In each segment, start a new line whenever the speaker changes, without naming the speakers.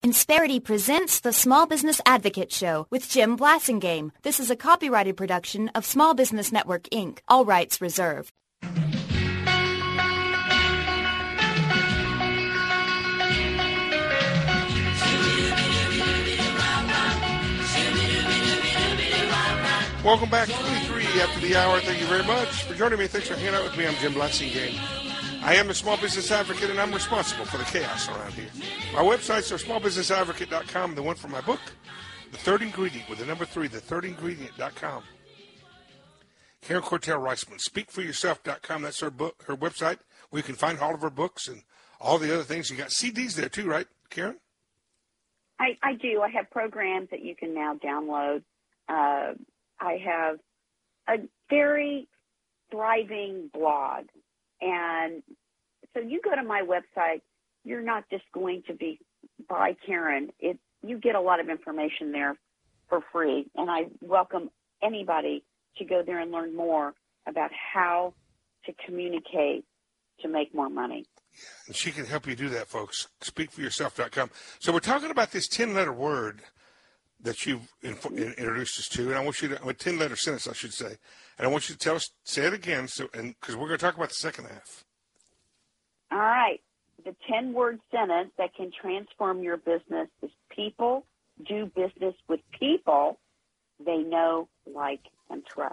Insperity presents the Small Business Advocate Show with Jim Blasingame. This is a copyrighted production of Small Business Network, Inc., all rights reserved.
Welcome back, 23 after the hour. Thank you very much for joining me. Thanks for hanging out with me. I'm Jim Blasingame. I am a small business advocate, and I'm responsible for the chaos around here. My websites are smallbusinessadvocate.com, the one for my book, The Third Ingredient, with the number 3, thethirdingredient.com. Karen Cortell Reisman, speakforyourself.com. That's her website, where you can find all of her books and all the other things. You got CDs there, too, right, Karen?
I do. I have programs that you can now download. I have a very thriving blog. And so you go to my website, you're not just going to be by Karen. You get a lot of information there for free. And I welcome anybody to go there and learn more about how to communicate to make more money.
And she can help you do that, folks. Speakforyourself.com. So we're talking about this 10-letter word that you've introduced us to, and I want you to, a 10-letter sentence, I should say, and I want you to tell us, say it again, because we're going to talk about the second half.
All right. The 10-word sentence that can transform your business is people do business with people they know, like, and trust.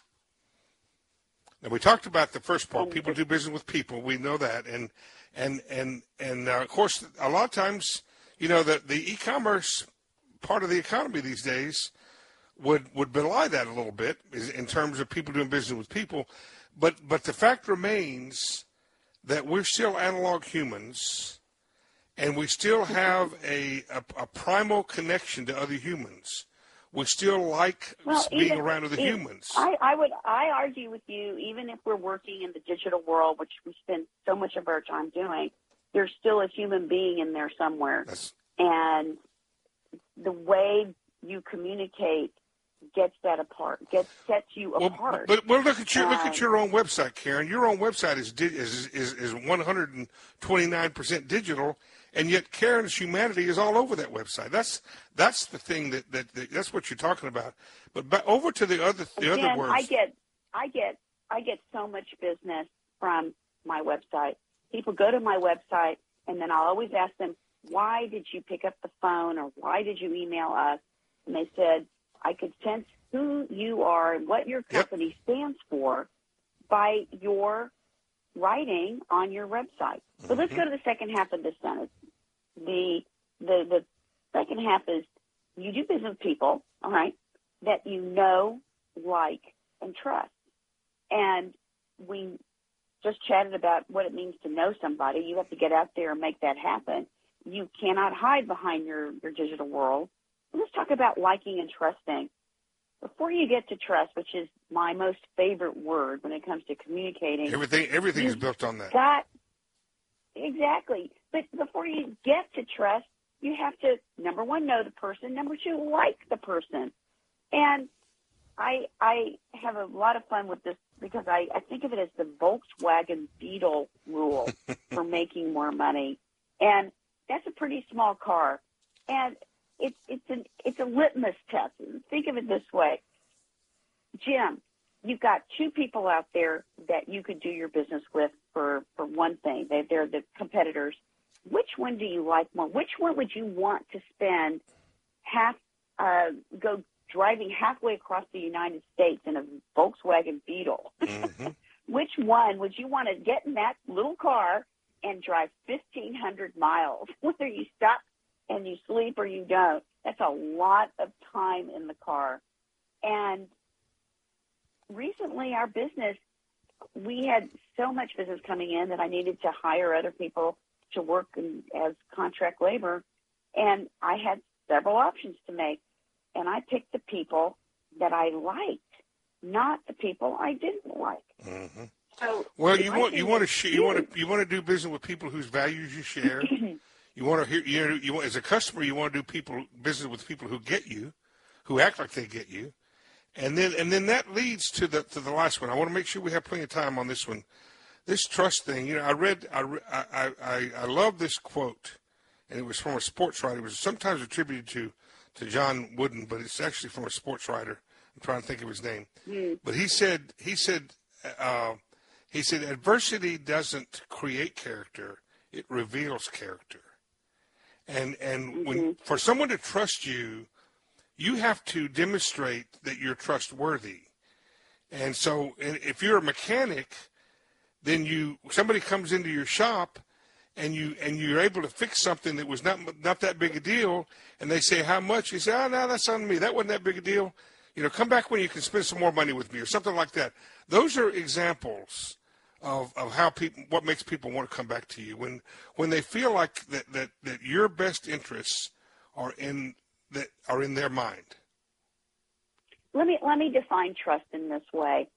Now, we talked about the first part, people do business with people. We know that. And of course, a lot of times, you know, the e-commerce part of the economy these days would belie that a little bit in terms of people doing business with people. But the fact remains that we're still analog humans, and we still have a primal connection to other humans. We still like being around other humans.
I argue with you, even if we're working in the digital world, which we spend so much of our time doing, there's still a human being in there somewhere. And the way you communicate sets you apart.
But look at your own website, Karen. Your own website is 129% digital, and yet Karen's humanity is all over that website. That's the thing that's what you're talking about. But over to the other words.
I get so much business from my website. People go to my website, and then I'll always ask them, why did you pick up the phone, or why did you email us? And they said, I could sense who you are and what your company stands for by your writing on your website. So let's go to the second half of this sentence. The second half is you do business with people, all right, that you know, like, and trust. And we just chatted about what it means to know somebody. You have to get out there and make that happen. You cannot hide behind your digital world. Let's talk about liking and trusting. Before you get to trust, which is my most favorite word when it comes to communicating.
Everything is built on that.
Exactly. But before you get to trust, you have to, number one, know the person. Number two, like the person. And I have a lot of fun with this because I think of it as the Volkswagen Beetle rule for making more money. And that's a pretty small car. And it's a litmus test. Think of it this way. Jim, you've got two people out there that you could do your business with for one thing. They're the competitors. Which one do you like more? Which one would you want to spend go driving halfway across the United States in a Volkswagen Beetle? Mm-hmm. Which one would you want to get in that little car and drive 1,500 miles, whether you stop and you sleep or you don't? That's a lot of time in the car. And recently our business, we had so much business coming in that I needed to hire other people to work as contract labor. And I had several options to make. And I picked the people that I liked, not the people I didn't like. Mm-hmm. So,
well, you want to do business with people whose values you share. You want to hear, as a customer, you want to do business with people who get you, who act like they get you, and then that leads to the last one. I want to make sure we have plenty of time on this one. This trust thing, I love this quote, and it was from a sports writer. It was sometimes attributed to John Wooden, but it's actually from a sports writer. I'm trying to think of his name. But he said adversity doesn't create character; it reveals character. And when for someone to trust you, you have to demonstrate that you're trustworthy. And so, if you're a mechanic, then somebody comes into your shop, and you're able to fix something that was not that big a deal, and they say how much? You say, oh no, that's on me. That wasn't that big a deal. Come back when you can spend some more money with me, or something like that. Those are examples of how what makes people want to come back to you when they feel like that your best interests are in their mind.
Let me define trust in this way.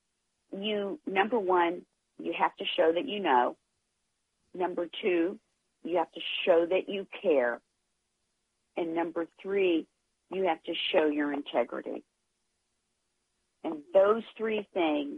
Number one, you have to show that you know. Number two, you have to show that you care. And number three, you have to show your integrity. And those three things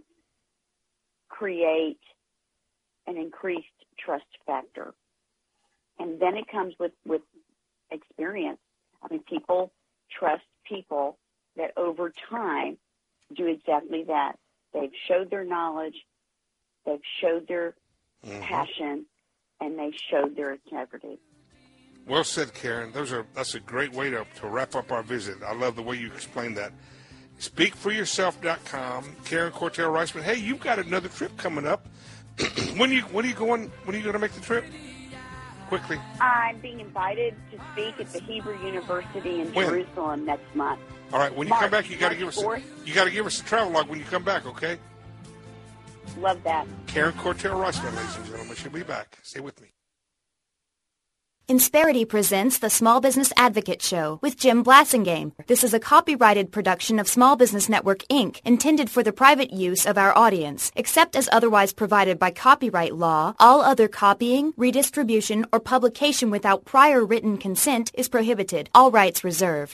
create an increased trust factor. And then it comes with experience. I mean, people trust people that over time do exactly that. They've showed their knowledge, they've showed their passion, and they showed their integrity.
Well said, Karen. That's a great way to wrap up our visit. I love the way you explained that. SpeakForYourself.com. Karen Cortell Reisman. Hey, you've got another trip coming up. When are you going to make the trip? Quickly.
I'm being invited to speak at the Hebrew University in Jerusalem next month.
All right. When you come back, you got to give us a travel log when you come back. Okay.
Love that.
Karen Cortell Reisman, ladies and gentlemen. She'll be back. Stay with me.
Insperity presents the Small Business Advocate Show with Jim Blasingame. This is a copyrighted production of Small Business Network, Inc., intended for the private use of our audience. Except as otherwise provided by copyright law, all other copying, redistribution, or publication without prior written consent is prohibited. All rights reserved.